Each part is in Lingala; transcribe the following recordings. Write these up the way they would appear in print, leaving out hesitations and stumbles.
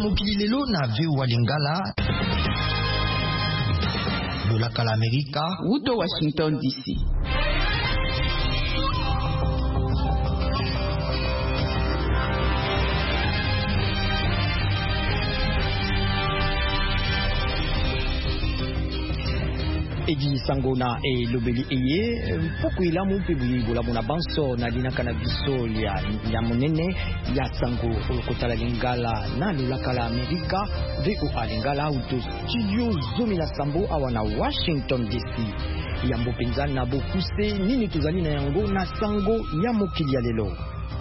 mokili lelo na VOA Lingala lolaka la Amerika uto Washington DC. Edi sangona e lobeli eye poku ilamu pibu bola mona banso na dinaka na biso ya monene ya sango kotala Lingala na lolaka la Amerika VOA Lingala uto studio zomi na sambo awa na Washington DC. Yambo penza na bokuse nini tozali na yango na sango ya mokili ya lelo.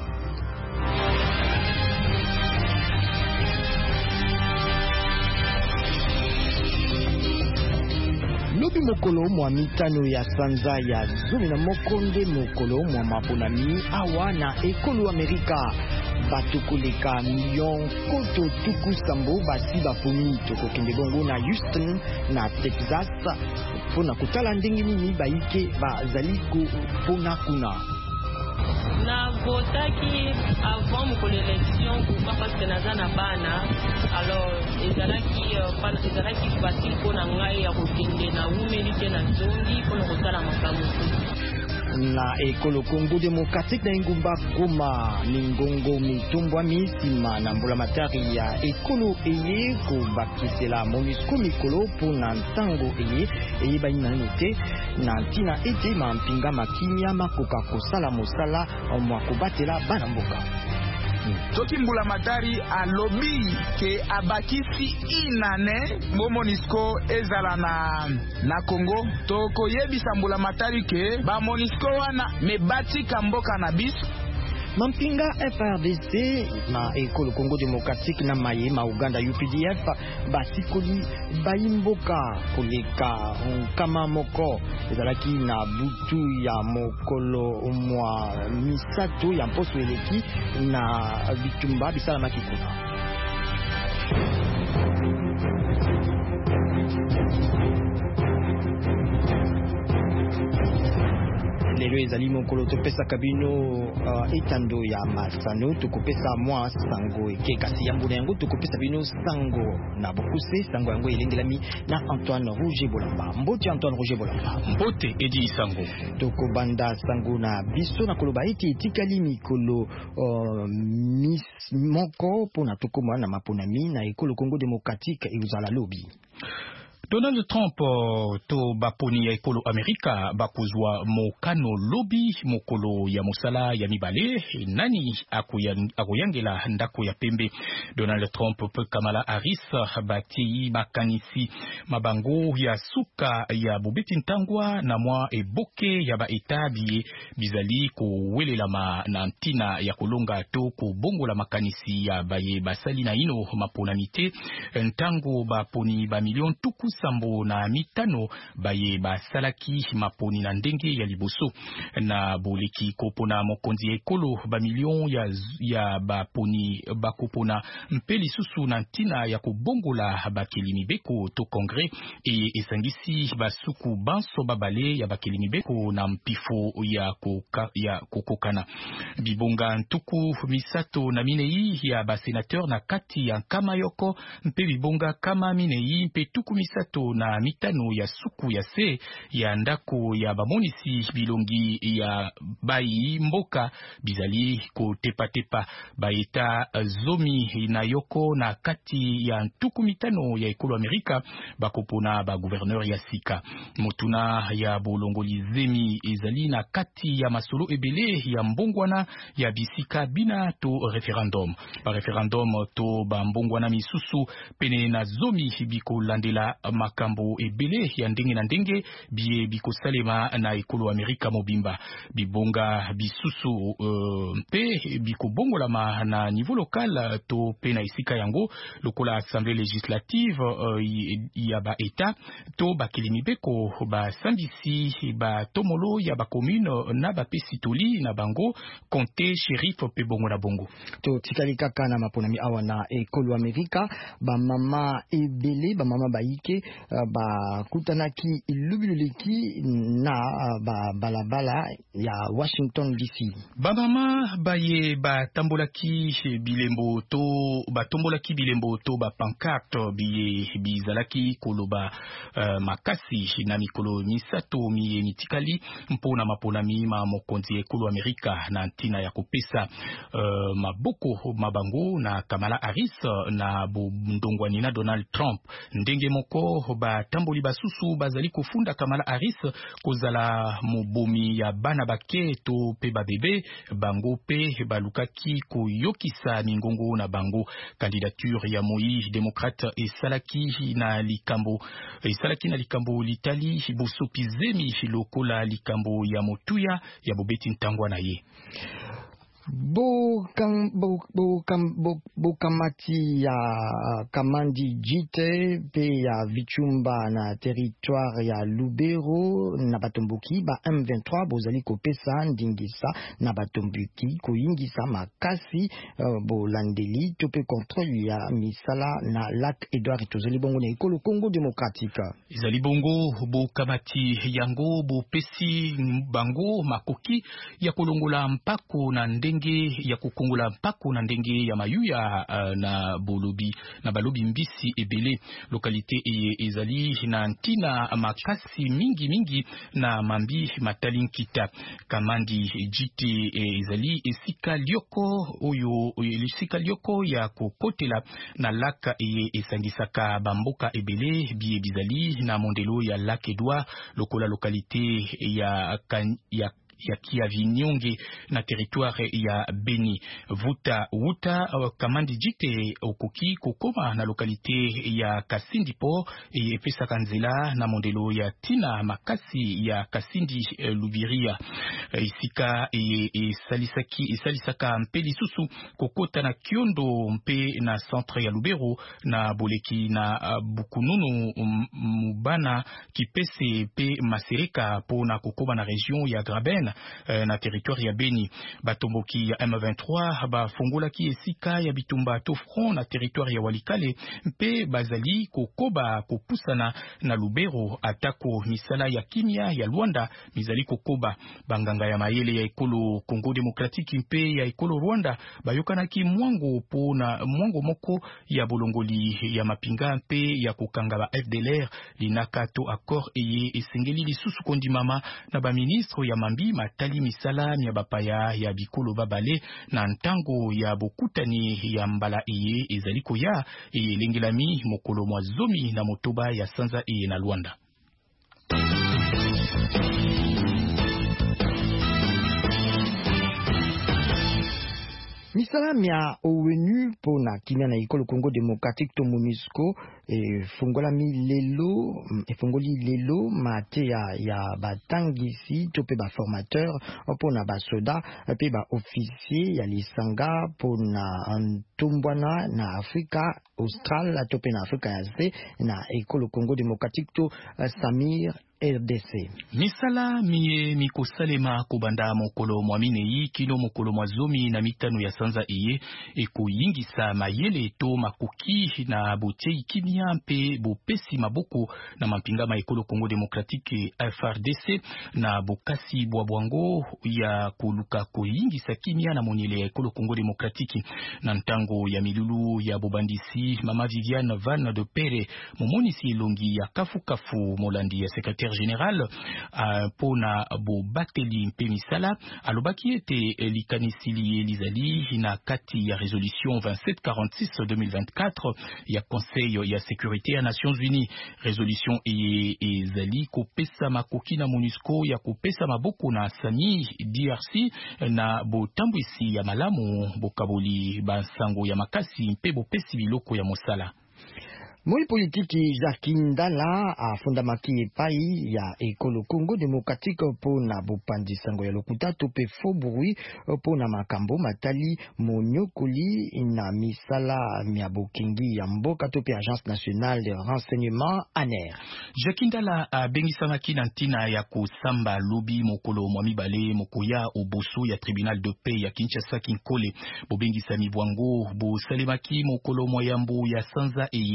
Lobi mokolo mwa mitano ya sanza ya zumi na mokonde mokolo mwa maponami awa na ekolo Amerika. Batukuleka million koto tuku sambo basi baponi tokokende bongo na Houston na Texas pona kutala ndenge nini baike bazali pona kuna. Na votaki avant mokolo élection kufa parce que naza na bana alors ezalaki facile mpona ngai ya kokende na umeli te na zongi mpona kosala makambo na ekolo Congo Démocratique na ingumba Goma ningongo mitombwa misima na mbula matari ya ekolo eye kobakisela MONUSCO mikolo mpona ntango eye bayina note na ntina ete mampinga makimia makoka kosala mosala mwa kobatela bana mboka. Toki mbula matari alobi ke abakisi inane MONUSCO ezala na Congo. Toko yebisa mbula matari ke ba MONUSCO wana mebati kamboka na biso. Mampinga FRDC na ekolo Congo Démocratique na maye ma Uganda UPDF basikoli bayimboka koleka kama moko ezalaki na butu ya mokolo mwa misato ya mposo eleki na bitumba bisala makikuna. Lelo ezali mokolo topesa kabino etando ya masano tukopesa mwa sango eke kasi yambo na yango tukopesa bino sango na bokuse sango yango elengelami na Antoine Rouge Bolamba. Mbote Antoine Rouge Bolamba. Mbote edi sango. Toko banda sango na biso na koloba eti etikali mikolo moko pona tokoma na maponami na ekolo Congo Démocratique euzala lobi. Donald Trump to baponi ya ekolo Amerika bakuzwa mokano lobi mokolo ya musala ya mibale nani akoyangela ndako ya pembe. Donald Trump pe Kamala Harris bati makanisi mabango ya suka ya bobeti ntangwa na mwa eboke ya ba etabi bizali ko welelama na ntina ya kolonga to ko bongo la makanisi ya baye basali na ino maponamite ntango baponi ba million tuku sambo na mitano baye basalaki maponi na ndenge ya liboso na boleki kopona mokonzi ekolo ba million ya baponi bakopona mpeli susu na ntina ya kobongola bakelimi beko to kongre e esangisi basuku banso babale ya bakelimi beko na mpifo ya kokokana bibonga ntuku misato na minei ya basenateur na kati ya nkama yoko mpe bibonga kama minei mpe tuku misato na mitano ya suku ya se ya ndako ya bamonisi bilongi ya bayi mboka bizali ko tepa baeta zomi na yoko na kati ya ntuku mitano ya ekolo Amerika bakopona ba gouverneur ya sika motuna ya bolongoli zemi ezali na kati ya masolo ebele ya mbongwana ya bisika bina to referendum ba referendum to ba mbongwana misusu pene na zomi biko landela makambo ebele ya ndenge na ndenge biye biko salema na ekolo Amerika mobimba bibonga bisusu mpe biko bongolama na niveau local to pe na isika yango lokola assemblée législative ya ba eta to bakilimi beko ba sambisi ba tomolo ya ba commune na ba pesitoli na bango comté shérif pe bongo na bongo to tikali kaka na maponami awa na ekolo Amerika ba mama ebele ba mama baike ba kutanaki lubiluliki na balabala ya Washington DC. Bamama baye batambolaki bilembo to ba pancarte biye bizalaki koloba makasi na mikolo misato miye mitikali mpona maponami ma mokonzi ekolo Amerika na ntina ya kopesa maboko mabango na Kamala Harris na ndongwani na Donald Trump. Ndenge moko batamboli basusu bazali kofunda Kamala Harris kozala mobomi ya bana bake to pe babebe bango pe balukaki koyokisa mingongo na bango. Candidature ya Moi Democrate esalaki na likambo litali bosopizemi lokola likambo ya motuya ya bobeti ntangwa na ye. Bokamati ya Kamandi Jite pe ya Vichumba na territoire ya Lubero na Batomboki ba M23 bozali kopesa ndingisa na Batomboki koyingisa makasi bolandeli tope contrôle ya misala na Lac Edouard tozali bongo na ekolo Congo démocratique. Izali bongo bokamati yango bopesi bango makoki ya kolongola mpako na ndenge ya kukongola mpako na ndenge ya mayuya na balobi mbisi ebele. Lokalite ezali na ntina makasi mingi na mambi matalinkita. Kamandi Jite ezali esika lioko ya kokotela na laka esangisaka bamboka ebele biye bizali na mondelo ya Lac Edouard lokola lokalite ya Kiavinyonge na territoire ya Beni. Wuta Kamandi Jite okoki kokoma na lokalite ya Kasindi po epesaka nzela na mondelo ya tina makasi ya Kasindi Lubiria. Isika esalisaka mpe lisusu kokota na Kiondo mpe na centre ya Lubero na boleki na Bukununu Mubana Kipese pe Masereka po na kokoma na region ya Graben na territoire ya Beni. Batomboki ya M23 bafungolaki esika ya bitumba to front na territoire ya Walikale mpe bazali kokoba kopusana na Lubero atako misala ya kimia ya Luanda mizali kokoba. Banganga ya mayele ya ekolo Congo démocratique mpe ya ekolo Rwanda bayokanaki mwango moko ya bolongoli ya mapinga mpe ya kokanga ba FDLR linaka to accord esengeli lisusu kondimama na ba ministre ya mambi matali misala ya bapaya ya bikolo babale na ntango ya bokutani ya mbala ezali koya lengelami mokolo mwa zomi na motoba ya sanza na Luanda. Misala mia ONU pona kimia na ekolo Congo démocratique to MONUSCO fungoli lelo mate ya batangisi to pe ba formateur pona ba soda pe ba officier ya lisanga pona ntombwana na Afrika Austral to pe na Afrika ya se na ekolo Congo démocratique to Samir RDC. Misala miye mikosalema kobanda mokolo mwamine kino mokolo mwazomi na mitano ya sanza ekuyingisa mayele to makoki na botei kimia mpe bopesi maboko na mampinga ma ekolo Congo démocratique FRDC na bokasi bwabwango ya koluka koyingisa kimia na monyele ya ekolo Congo démocratique na ntango ya milulu ya bobandisi. Mama Viviane Van de Pere momonisi elongi ya kafu molandi ya secrétaire général pona bo bateli mpe misala alobaki ete likanisili lizali na kati ya résolution 2746/2024 ya Conseil ya sécurité ya Nations Unies. Résolution ezali kopesa makoki na MONUSCO ya kopesa maboko na sani DRC na botambwisi ya malamu bokaboli bansango ya makasi mpe bopesi biloko ya mosala. Moi politiki Jacques Ndala afundamaki epai ya ekolo Congo démocratique pona bopandi sango ya lokuta to pe faux bruit pona makambo matali monyokoli na misala mia bokingi ya mboka to pe agence nationale de renseignement ANR. Jacques Ndala bengisamaki na ntina ya kosamba lobi mokolo mwa mibale mokoya oboso ya tribunal de paix ya Kinshasa Kinkole bobengisami bwango bosalemaki mokolo mwa yambo ya sanza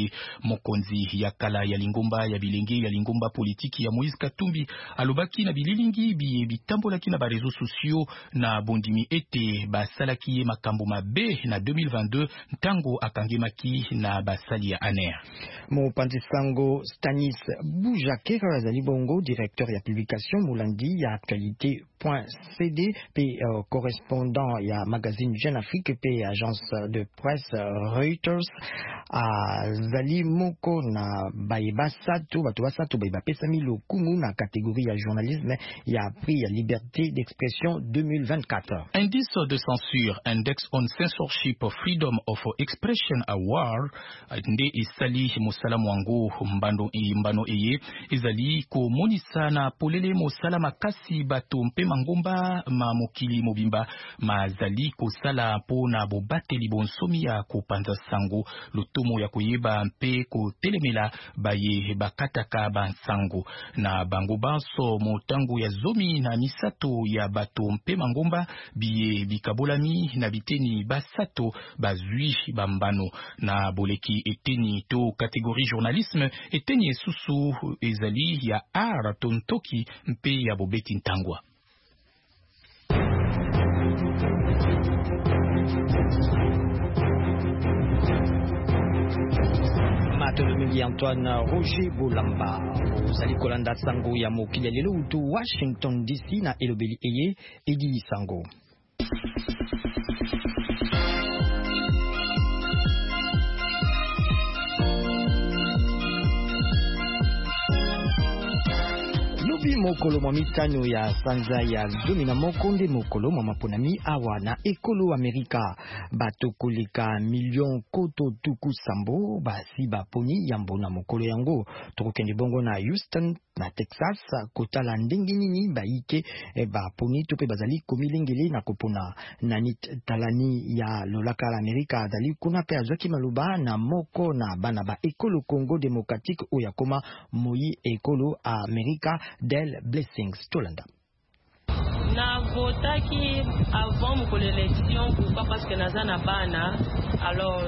mokonzi ya kala ya lingomba ya bilenge ya lingomba politiki ya Moïse Katumbi alobaki na bililingi biye bitambolaki na ba réseaux sociaux na bondimi ete basalaki ye makambo mabe na 2022 ntango akangemaki na basali ya ANER. Mopanzi sango Stanis Boujakera azali bongo directeur ya publication mulandi ya actualité.cd pe correspondant ya magazine Jeune Afrique pe agence de presse Reuters azali moko na baibasatu batu basatu baibapesami lokumu na catégorie ya journalisme ya prix ya liberté d'expression 2024. Indice de censure, Index on Censorship Freedom of Expression Award, nde isali mosala mwango mbano eye ezali ko monisa na polele mosala makasi bato mpe mangomba ma mokili mobimba mazali ko sala po na bobateli bonsomi ya kopanza sango lotomo ya koyeba mpe ko telemela baye bakataka bansango na bango banso motango ya zomi na misato ya bato mpe mangomba biye bikabolami na biteni basato bazwi bambano na boleki eteni to kategori journalisme eteni esusu ezali ya art tontoki mpe ya bobeti ntangwa. Matolomingi Antoine Roger Bolamba ozali kolanda sango ya mokili lelo utu Washington DC na elobeli eye Edi Sango. Lobi mokolo mamitano ya sanza ya zomi na mokonde mokolo mamaponami awa na ekolo Amerika batokoleka million koto tuku sambo basi baponi yambo na mokolo yango tokokende bongo na Houston na Texas kotala ndenge nini baike baponi to pe bazali komilengele na kopona Nanit Talani ya lolaka la Amerika azali kuna pe azwaki maloba na moko na bana ba ekolo Congo Démocratique oya koma moyi ekolo Amerika Del Blessings Tolanda. Na votaki avant mon élection pourquoi parce que naza na bana alors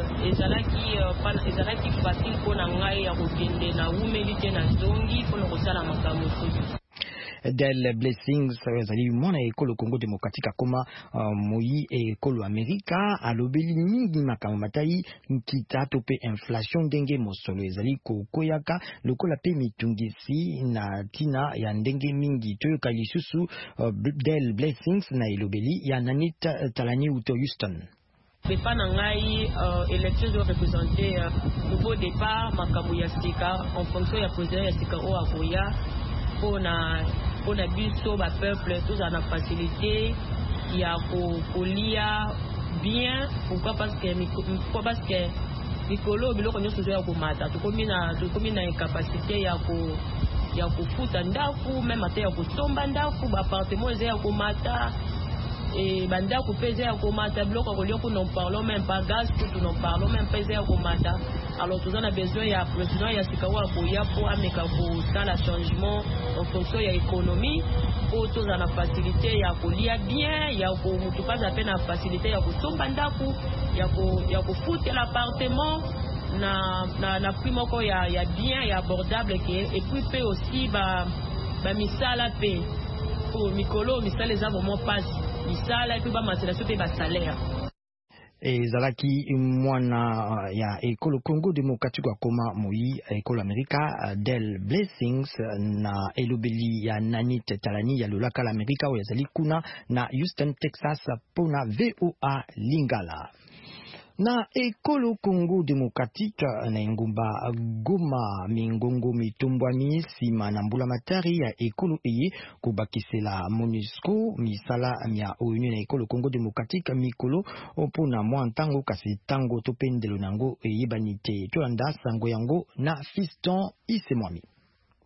ezalaki facile pour ngai ya kokende na umeli te na zongi pour kosala makambo mosusu. Del Blessings azali mwana ekolo Congo Démocratique akoma moyi ekolo Amerika alobeli mingi makambo matai nkita to pe inflation ndenge mosolo ezali kokoyaka lokola pe mitungisi na tina ya ndenge mingi toyoka lisusu Del Blessings na elobeli ya Nanit Talani uto Houston. Pepa na ngai élection doit représenter nouveau départ makambo ya sika en fonction ya président ya sika o akoya pona biso ba peuple tous en facilité ya kolia bien pourquoi parce que mikolo biloko nyonso ya komata tokomi na incapacité ya kofuta ndaku même ate ya kosomba ndaku ba appartement ya komata et bandako pesa ya komata biloko kolioko non parlons même pas gaz tout non parlons même pesa ya komata alors tout on a besoin ya président ya sikawa boya pour ameka ko dans changement en fonction ya économie pour tous en facilité ya kolia bien ya ko mutu pas à peine facilité ya kosomba ndaku ya ko foutre l'appartement na prix moko ya bien ya abordable et puis peut aussi ba misala pe pour mikolo misala les vraiment pas misala epi bamaselation pe basalaire ezalaki mwana ya ekolo Congo Démocratique akoma moyi ekolo Amerika Del Blessings na elobeli ya Nanit Talani ya lolaka la Amerika oyo ezali kuna na Houston Texas pona VOA Lingala. Na ekolo Congo Démocratique na engumba Goma mingongo mitumbwami sima na mbula matari ya ekolo eye kubakisela MONUSCO misala mia ONU na ekolo Congo Démocratique mikolo opona mwa ntango kasi tango topendelo nango eye banite to anda sango yango na Fiston Isemwami.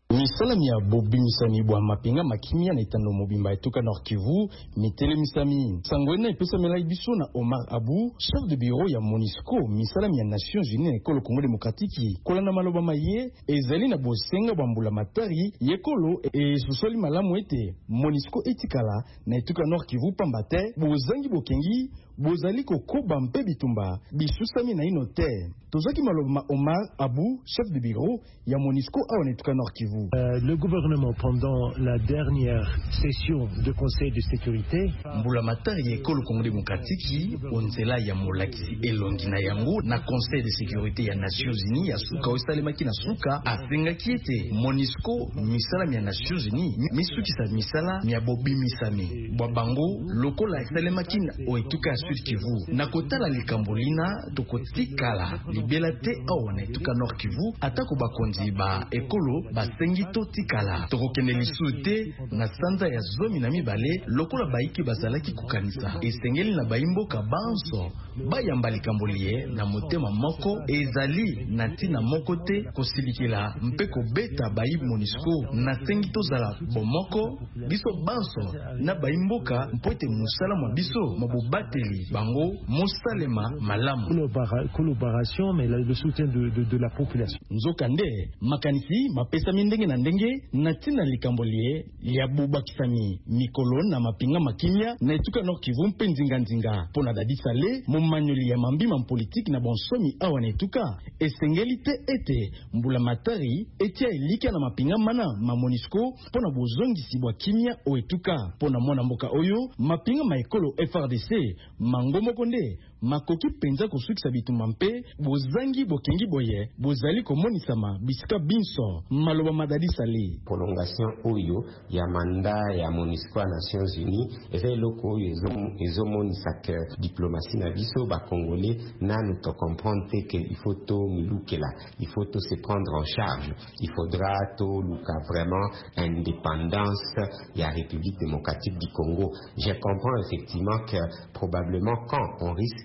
misala mia bobi misami bwa mapinga makimia na itando mobimba etuka Nord Kivu mitele misami sangwena epesa melai biso na Omar Abu chef de bureau ya MONUSCO misala mia Nations Unies ekolo Congo Démocratique kolanda maloba maye ezali na bosenga bambula matari yekolo susoli malamu ete MONUSCO etikala na etuka Nord Kivu pambate bozangi bokengi bozali kokoba mpe bitumba bisusami na inote tozaki maloba Omar Abu chef de bureau ya MONUSCO awa na etuka Nord Kivu. Le gouvernement pendant la dernière session de Conseil de sécurité mbula matari ekolo Congo Démocratique onzela ya molakisi elongi na yango na Conseil de sécurité ya Nations Unies ya suka osalemaki na suka afengaki ete MONUSCO misala mia Nations Unies misukisa misala mia bobi misami bwa bango lokola esalemaki oetuka Sud Kivu na kotala likambolina tokotikala libela te awa na etuka Nord Kivu atako bakonzi ba ekolo basengi totikala tokokende lisu te na sanza ya zomi na mibale lokola baiki bazalaki kukanisa esengeli na baimboka banso bayamba likambolie na motema moko ezali na tina moko te kosilikila mpe kobeta bayibi MONUSCO na sengi tozala bomoko biso banso na baimboka mpo ete musala mwa biso mabobateli bango mosalema malamu collaboration mais le soutien de la population nzokande makanisi mapesa mindenge na ndenge na tina likambolie ya bubakisami mikolo na mapinga makimia na etuka Nord Kivu mpe nzinga pona dadisale momanyoli ya mambima politique na bonsomi awa na etuka esengeli te ete mbula matari etia elika na mapinga mana ma MONUSCO pona bozongisi bwa kimia o etuka pona mwana mboka oyo mapinga maekolo FRDC mangomo konde makoki penza kosukisa bitumba mpe bozangi bokengi boye bozali komonisama bisika binso maloba madadi sali prolongation oyo ya mandat ya MONUSCO à Nations Unies eza eloko oyo ezomonisa ke diplomatie na biso bakongolais nanu to comprendre que il faut to milukela il faut to se prendre en charge il faudra to luka vraiment indépendance ya République démocratique du Congo. Je comprends effectivement que probablement quand on risque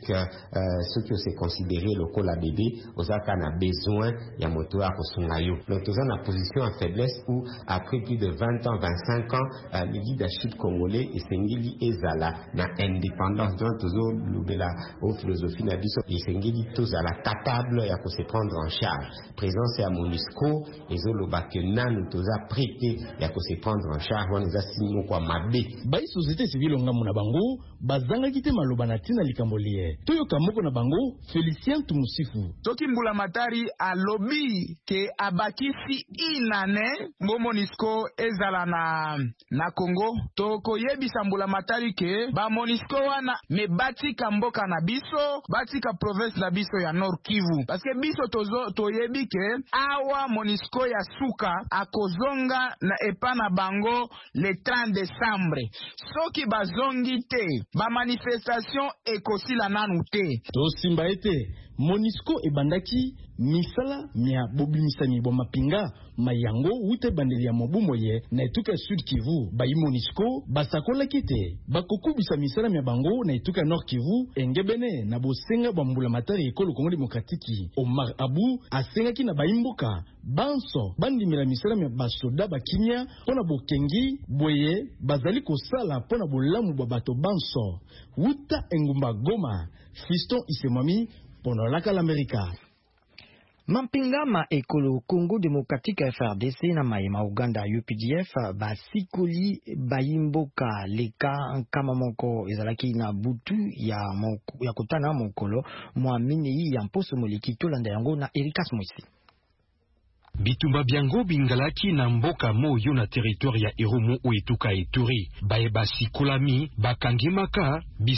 ce qui se considéré local à bébé osaka na besoin ya moto ya kosungayo donc toza na position en faiblesse où après plus de 20 ans 25 ans le leadership congolais esengeli ezala na indépendance donc tozo lobela au philosophie na biso esengeli tozala capable ya ko se prendre en charge présence ya MONUSCO ezoloba que nanu toza prêté ya ko se prendre en charge wana za sinyo kwa mabe bai société civile ngamu na bango bazanga kite maloba na tina likambolie toyoka moko na bango Félicien Tumusifu toki mbula matari alobi ke abakisi inane mbo MONUSCO ezala na Congo toko yebisa mbula matari ke ba MONUSCO wana me batika mboka na biso batika province na biso ya Nord Kivu parce que biso toyebi ke awa MONUSCO ya suka akozonga na epana bango le 30 décembre soki bazongi te ba manifestation ekosila nanu te to simba ete MONUSCO ebandaki misala mia bobimisani bo mapinga mayango wute bandeli ya mobumo ye na etuka Sud Kivu bayi MONUSCO basakola kite bakokubisa misala mia bango na etuka Nord Kivu engebene na bosenga bambula matari ekolo Congo Démocratique. Omar Abu asengaki na bayimboka banso bandimela misala mia basoda bakimia pona bokengi boye bazali kosala pona bolamu bwa bato banso wuta engumba Goma. Fiston Isemami pendant la America. Mampingama ekolo Congo Démocratique FRDC na maima Uganda UPDF basikoli bayimboka leka kama moko ezalaki na butu ya kotana mokolo mwamini ya mposo moliki tolanda yango na Erikas Moisi. Bitumba biango bingalaki na mboka moyo na territoire ya Irumu oetuka Ituri bayeba sikolami bakangimaka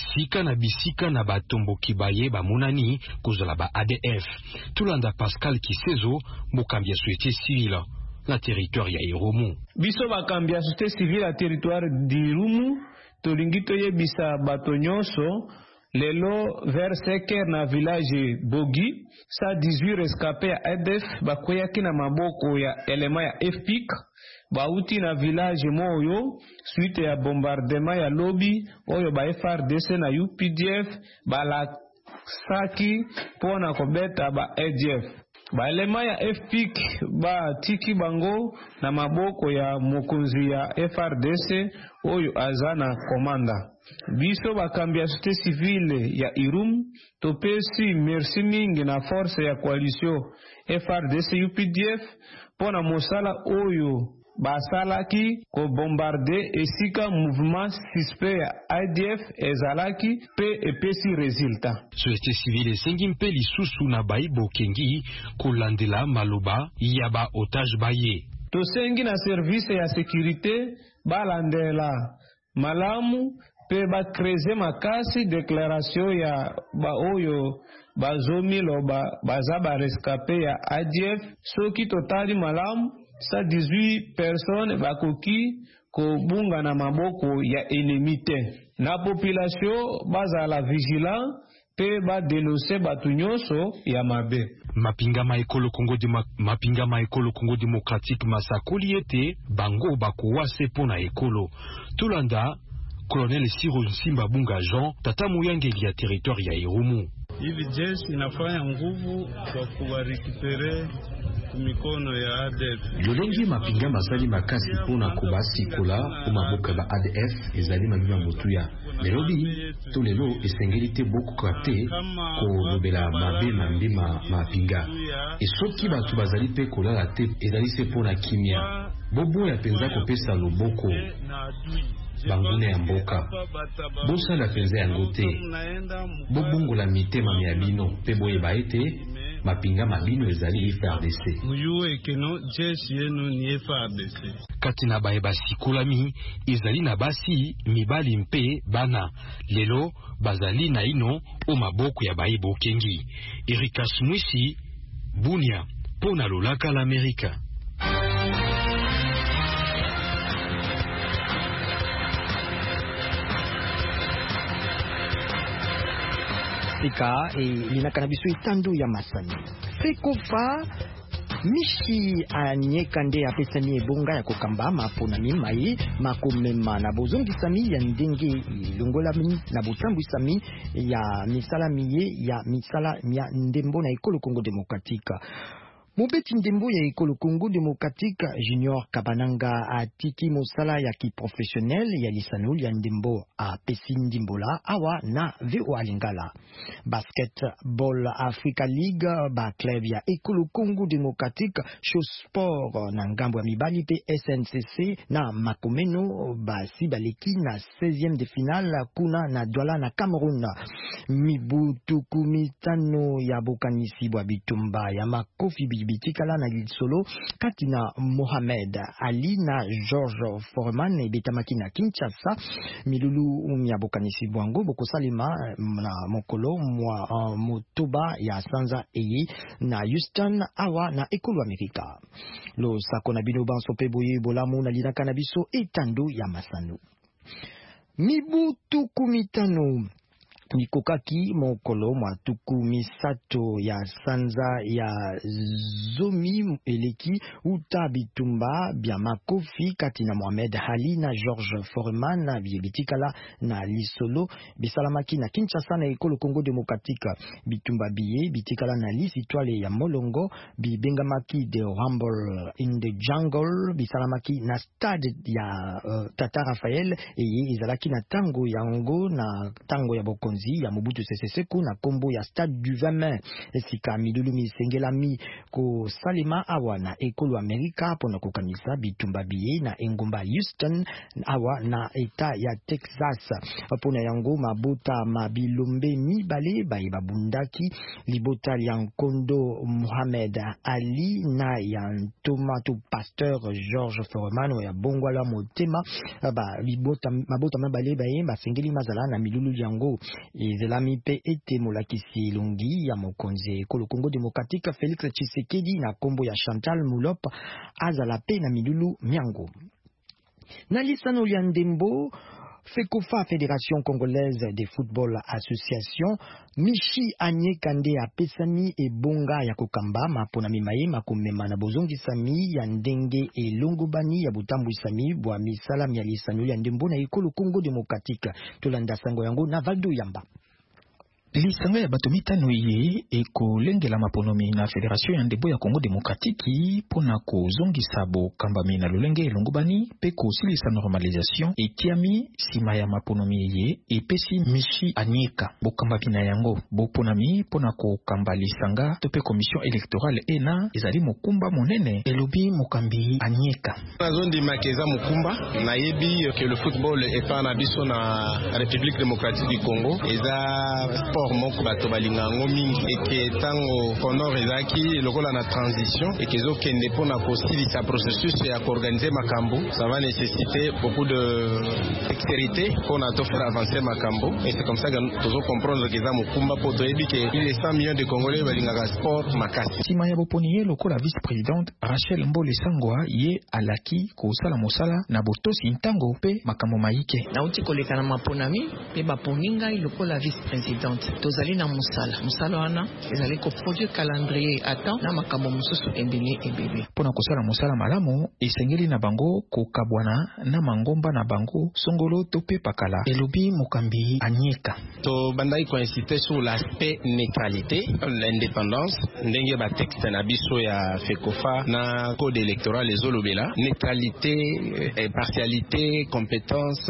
bisika na batomboki baye bamonani kozala ba ADF tulanda Pascal Kisezo mokambia société civile na territoire ya Irumu biso bakambia société civile na territoire d'Irumu tolingi toyebisa bato nyonso lelo vers 5h na village Bogi, sa 18 rescapés à ADF bakweyaki na maboko ya elema ya FPIC, bauti na village moyo suite ya bombardement ya lobi oyo ba FRDC na UPDF bala saki pona kobeta ba ADF. Balema ya FPIC ba tiki bango na maboko ya mokonzi ya FRDC oyo azana komanda. Biso bakambi ya société civile ya Irum topesi merci mingi na force ya coalition FRDC UPDF pona mosala oyo basalaki ko bombarder esika mouvement suspect ya ADF ezalaki pe epesi resultat. Société civile esengi mpe lisusu na Baibo Kengi kolandela maloba ya ba otage baye. Tosengi na service ya sécurité balandela malamu pe ba kreze makasi déclaration ya ba oyo bazomi loba bazaba rescapé ya ADF soki totali malamu sa 18 personnes bakoki kobunga na maboko ya ennemi te. Na population bazala vigilant pe ba dénoncer batu nyonso ya mabe. Mapingama ekolo Congo démocratique masakoli ete bango bakuwase pona ekolo. Tulanda Colonel Siro Nsimba Bunga Jean tata muyangeli ya territoire ya Irumu. Hivi jeshi inafanya nguvu kwa kuwarekipere mikono ya ADF. Lolenge mapinga masali makasi pona kubasi kola umaboka ba ADF ezali mabima mutuya. Melobi tolelo esengeli te boku kate ko lobela mabe mambima mapinga. Esoki batu bazali pe kola la te ezali se pona kimia. Bobo ya penza kopesa loboko bangune ya mboka. Bosa la penza ya ngote. Bobungo la mitema miabino pe boye baete mapinga mabino ezali FRDC. Muyue keno jeshi yenu ni FRDC. Katina bae basi kulami ezali na basi mibali mpe bana. Lelo bazali na ino o maboko ya Baibo Kengi. Erika Smwisi, Bunia, pona lolaka l'Amerika. Sika linakana biso itandu ya masani. Fekofa mishi anyekande apesani ebonga ya kokamba mapona mimai makomema na bozongisami ya ndenge ilongolami na botambwisami ya misala miye ya misala ya ndembo na ekolo Congo démocratique. Mobeti ndembo ya ekolo Congo démocratique Junior Kabananga atiki mosala ya ki professionnel ya lisanul ya ndembo a pesi ndimbola awa na VO Lingala. Basketball Africa League ba club ya ekolo Congo démocratique show sport na ngambo ya mibali pe SNCC na makomeno ba sibaleki na 16e de finale kuna na Douala na Cameroun. Mibutu kumitano ya bokanisi bwa bitumba ya makofi bitikala na lisolo katina Mohamed Ali na George Foreman ebetamaki na Kinshasa. Milulu ya bokanisi bwango bokosalema na mokolo mwa motoba ya sanza eye na Houston awa na ekolo Amerika. Lo sako na bino banso pe boye bolamu na linaka na biso etando ya masano. Mibutu kumitano nikokaki mokolo mwa tuku misato ya sanza ya zomi eleki uta bitumba bya makofi katina Mohamed Ali na George Foreman na bitikala na lisolo bisalamaki na Kinshasa na ekolo Congo démocratique. Bitumba biye bitikala na lisitwale ya Molongo bibengamaki de Rumble in the Jungle bisalamaki na stade ya Tata Raphael eye izalaki na tango yango na tango ya bokonzi ya Mobutu Sese Seko na kombo ya stade du 20 mai. Esika milulu misengelami ko salima awa na ekolo Amerika pona kokanisa bitumba biye na engomba Houston awa na eta ya Texas. Pona yango mabota mabilombe mibale baye babundaki libota ya Nkondo Mohamed Ali na ya Tomato Pasteur George Foreman ya bongwala motema ba libota mabota mabale baye basengeli mazala na milulu yango. Zelami pe ete molakisi lungi ya mokonzi ekolo Congo démocratique Félix Tshisekedi na kombo ya Chantal Moulop azala pe na milulu miango. Na lisano ya ndembo Fekofa Fédération Congolaise de Football Association Mishi Anyekande apesami ebonga ya kokamba mapona mimaye makomema na bozongi sami ya ndenge elongobani ya butambu sami bwa misala ya lisano ya ndembo na ekolo Congo démocratique. Tolanda sango yango na Valdo Yamba. lisanga ya bato mitano ye ekolengela maponomi na Fédération ya ndembo ya Congo Démocratique pona kozongisa bokambami na lolenge elongobani pe kosilisa normalisation etiami sima ya maponomi ye epesi Michi Anyeka bokambami na yango boponami pona kokamba lisanga to pe commission électorale ena ezali mokumba monene elobi mokambi Anyeka na zone de Makeza mokumba na yebi que le football est pas na biso na République démocratique du Congo eza sport moko bato balingango mingi eke tango honor ezaki lokola na transition eke ezokende mpona kosilisa processus ya koorganize makambo ça va nécessiter beaucoup de dextérité mpona tofaire avancer makambo et c'est comme ça que tozo comprendre que eza mokumba po toyebi ke il est 100 millions de Congolais balingaka sport makasi sima ya boponi ye lokola vice-présidente Rachel Mbole Sangwa ye alaki kosala mosala na botosi ntango pe makambo maike nauti koleka na maponami pe baponinga lokola vice-présidente tozali na musala wana ezali ko produire calendrier attend na makambo mususu ebele pona kosala musala malamu esengeli na bango kokabwana na mangomba na bango songolo to pe pakala elobi mokambi Anyeka to bandai ko inciter sur l'aspect neutralité l'indépendance ndenge ba texte na biso ya FECOFA na code électoral ezolobela neutralité impartialité compétence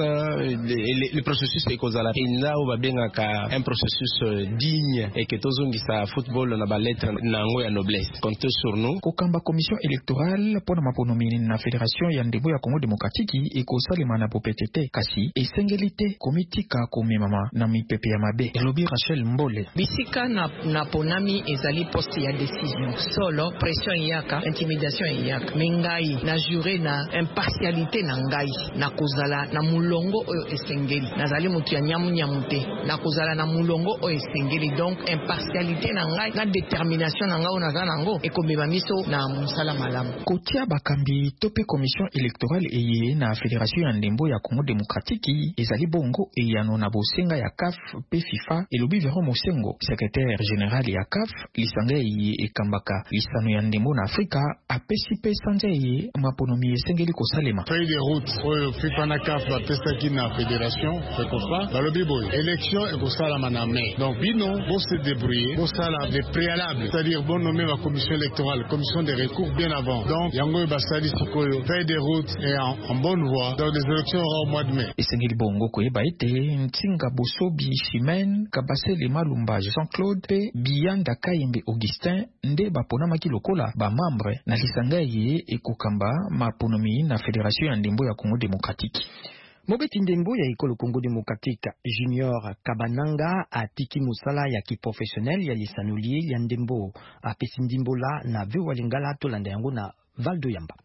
le processus ekozala inda o babengaka un processus digne et que tozongisa football na ba lettre nango ya noblesse comptez sur nous kokamba commission électorale pona maponomi na Fédération ya ndembo ya Congo Démocratique ekosalema na bopetete kasi esengelite komitika komemama na mipepe ya mabe elobi Rachel Mbole bisika na ponami ezali poste ya décision solo pression yaka intimidation yaka mengai na juré na impartialité na ngai na kozala na mulongo oyo esengeli nazali mutu ya nyamute na kozala na mulongo oyo esengeli donc impartialité na ngai na détermination na ngai na zanango ekomema miso na musala malamu kotia bakambi tope commission électorale eye na Fédération ya ndembo ya Congo Démocratique ezali bongo eyano na bosenga ya CAF pe FIFA elobi Véron Mosengo secrétaire général ya CAF lisanga eye ekambaka lisano ya ndembo na Afrika apesi pe sanja eye maponomi esengeli kosalema feuille de route oyo FIFA na CAF bapesaki na Fédération FECOFA balobi boy élection ekosalama na mai donc bino bo se débrouiller bo sala des préalables c'est-à-dire bon nommer la commission électorale commission des recours bien avant donc yango basali sikoyo feuille de route est en bonne voie dans les élections au mois de mai esengeli bongo koyeba ete Ntinga Bosobi Chimène Kabasele Malumba Jean-Claude pe Biyanda Kayembe Augustin nde baponamaki lokola ba membre na lisanga ye ekokamba maponomi na Fédération ya ndembo ya Congo Démocratique. Mobeti ndembo ya ekolo Congo Démocratique Junior Kabananga atiki musala ya kiprofessionnel ya lisanuli ya ndembo apesi ndimbola na ve walingala tolanda yango na Valdo Yamba.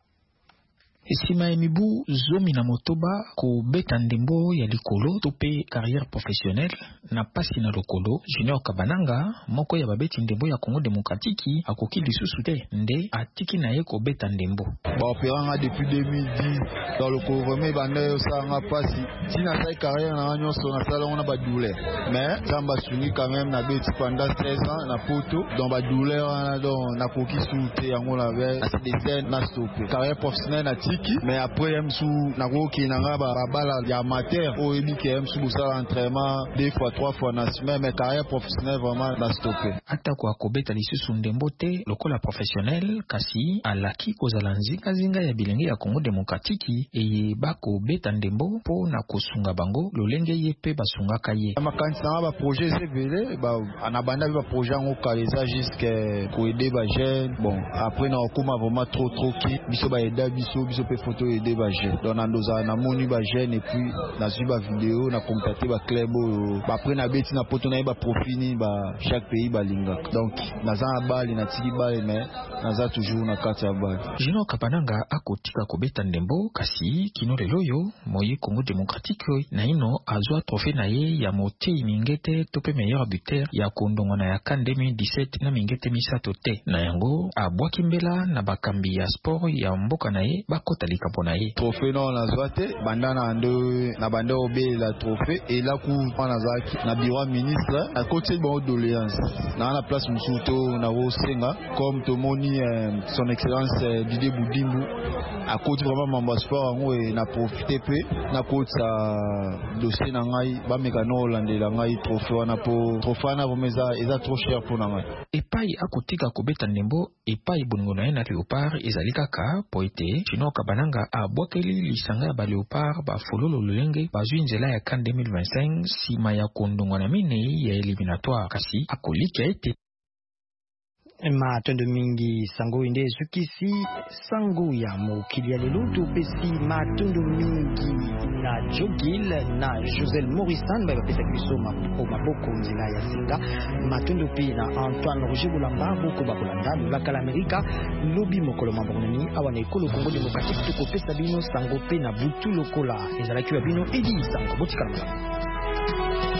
Esima ya mibu zomi na motoba ko beta ndembo ya likolo tope carrière professionnelle na pasi na lokolo Junior Kabananga moko ya babeti ndembo ya Congo Démocratique akoki lisusu te nde atiki na ye ko beta ndembo opéranga depuis 2010 dans le couvrement bande osanga pasi tina sa carrière na nyonso na sala na ba douleur mais zamba sungi quand même na beti pendant 13 ans na poto dans ba douleur na don na koki souté yango la veille c'est des scènes na stopé carrière professionnelle na mais après msu na koki nanga ba bala ya amateur o ebiki msu busala entraînement 2 fois 3 fois na semaine mais carrière professionnelle vraiment na stopé ata kwa kobeta lisusu ndembo te lokola professionnel kasi alaki kozala nzinga ya bilenge ya Congo Démocratique eye bako beta ndembo po na kosunga bango lolenge ye pe basungaka ye makanisa ba projet cvl ba anabanda ba projet ngo kaleza jusqu'à ko aider ba jeune bon après na okuma vraiment trop ki biso ba aida biso pe photo aider ba jeune donc na ndoza na moni ba jeune et puis na suba vidéo na contacter ba club ba après na beti na poto na ba profini ba chaque pays ba linga donc na za bali na tiki bali mais na za toujours na kati ya bali Junior Kabananga akotika kobeta ndembo kasi kino leloyo moye Congo Démocratique na ino azwa trophée na ye ya moti mingete tope meilleur buteur ya kondongona ya kan 2017 na mingete misato te na yango abwaki mbela na bakambi ya sport ya mboka na ye akotalika mpona ye. Trophée non nazwa te banda na banda obelela trophée et là ku nazaki na bureau ministre akoti bon doléance na place musuto na wosenga comme tomoni son excellence Didier Boudimbu akoti vraiment mamba sport ngo na profiter pe na kota dossier na ngai ba mekano landela ngai trophée wana po trophée na bomeza eza trop cher pour ngai. Epai akotika kobeta ndembo epai boningo na ye na Léopard ezali kaka po ete Chinoka Bananga abwakeli lisanga ya ba Léopard ba fololo lolenge bazwi nzela ya CAN 2025 sima ya kondongwa na minei ya eliminatoire kasi akolika ete matondo mingi sango inde sukisi sango ya mokili ya lelo topesi matondo mingi na Jogil na Josel Moristan bapesa biso maboko nzela ya singa matondo pe na Antoine Roger Boulamba boko bakolanda lulaka l'Amerika lobi mokolo mabonani awana ekolo Congo démocratique tokopesa bino sango pe na butu lokola ezalaki wa bino edi sango botikala.